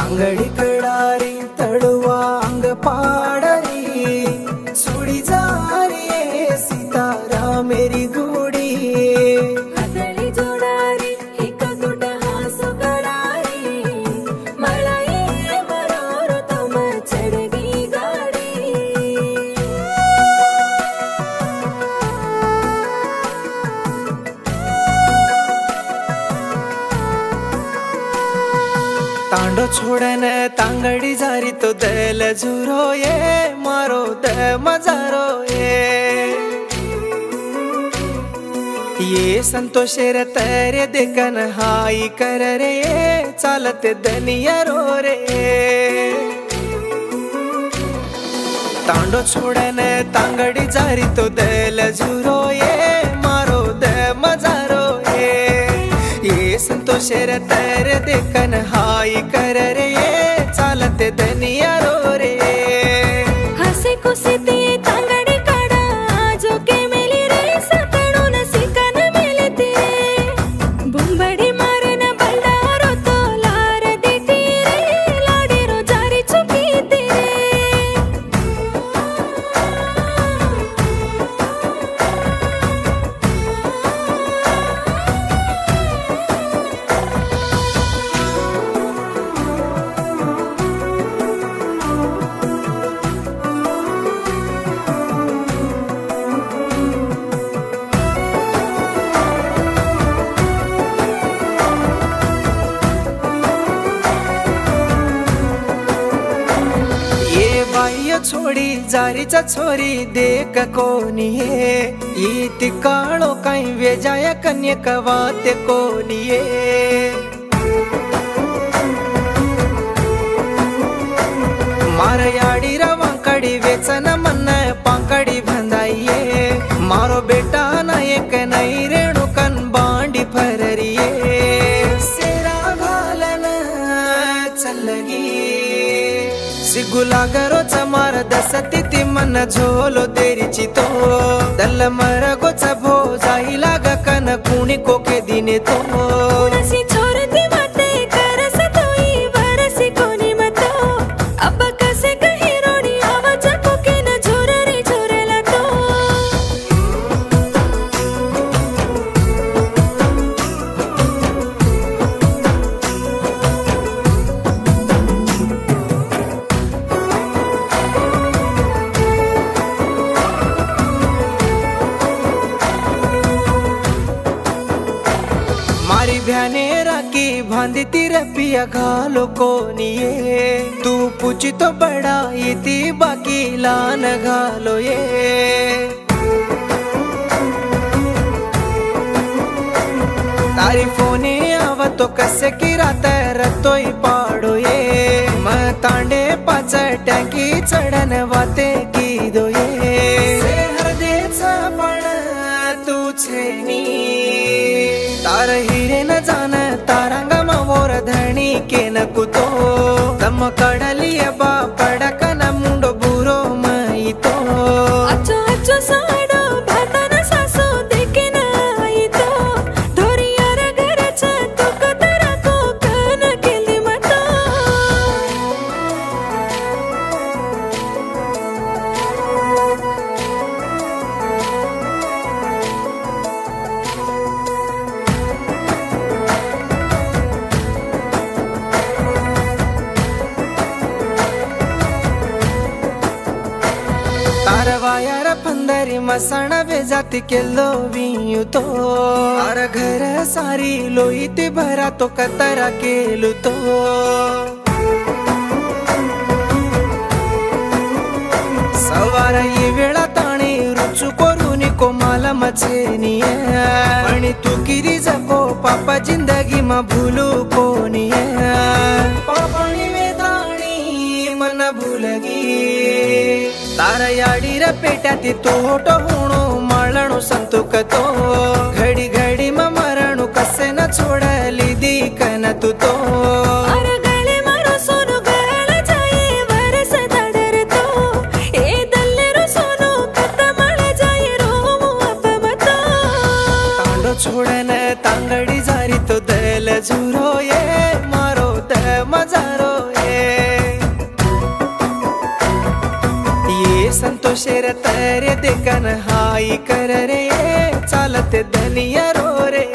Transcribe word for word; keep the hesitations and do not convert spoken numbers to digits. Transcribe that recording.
तांगडी कडारी तड़ुआ अंग पाडरी सुड़ी जारी सितारा मेरी गुड़ी हथली जोडारी हिक गुड हासु कडारी मळाये मरोर तुम चढ़गी गाड़ी तांडो छोड़न तांगड़ी जारी तो दल झुरो ये मारो द मजारो ये ये संतोषेर तरे देखन हाई कर रे चालते दनिया रो रे तांडो छोड़न तांगड़ी जारी तो दल झुरो ये मारो द मजारो ये ये संतोषेर तरे देखन हाई कर रे चालते दनिया रो रे हसे कुसिते तांगडी काडा जो के मेली रे सतडून सिकन मेलते बुंबडी मारन बल्डारो तो लार देती रे लाडीरो जारी चुकीते छोड़ी जारीचा छोरी देख कोणी ये इति काळो काही वेजाया कन्यक वाते कोणी ये मार याडी रवांकडी वेचन मन पांकडी भंदाइये मारो बेटा नायक नाही रेणुकन बांडी फररिये सेरा घालन चलगी सिगुला गरो चमार दसती ती मन झोलो तेरीची तो दल मर गोच भो जाई लाग कन कुणी कोके दिने तो नसी छोरती माते करस तोई वरसी कोणी मतो अब कसे कही रोडी आवाज कोके न झोररे झोरेला तो मारी भ्याने राखी भांदी तिर पिया घालो कोणी ये तू पूछी तो बड़ा इति बाकी लान घालो ये तारी फोने आव तो कसे की रात रतोई पाडो ये म तांडे पाच टँकी चढन वाते की दो ये हरदेचा पण तू छेनी तार हिरे न जान तारंग मोर धणी के न कुतो तम कडली बा पडक न मुंडो बुरो मई तो अच्छो अच्छो साडो भातन सासो देखे नाही तो धोरियार घरच तुक तरा को कन केली मतो तारवायार पंदरी मसण बेजाती केलो वियु तो तार घर सारी लोईती भरा तो कतरा केलु तो सवार ये वेळा ताणी रुचु कोरुनी कोमाल मचेनी आणि तू किरी जपो पापा जिंदगी मा भूलू कोनी पापणी वेदाणी मन भूलगी तार याडीर पेट्याती तोटो होणो माळणो संतुक तो घडी घडी म मरणू कसे न छोडली दीकन तू तो अरे गळे मारो सोनो गळ जाये वरस दाडर तो ए दल्लेरो सोनो कत मळ जाये रो अपमतो तांडो छोडन तांगडी जारी तो दल झुरो ये मारो द मजारो तो शेर तेरे देखन हाई कर रे चालते धनिया रो रे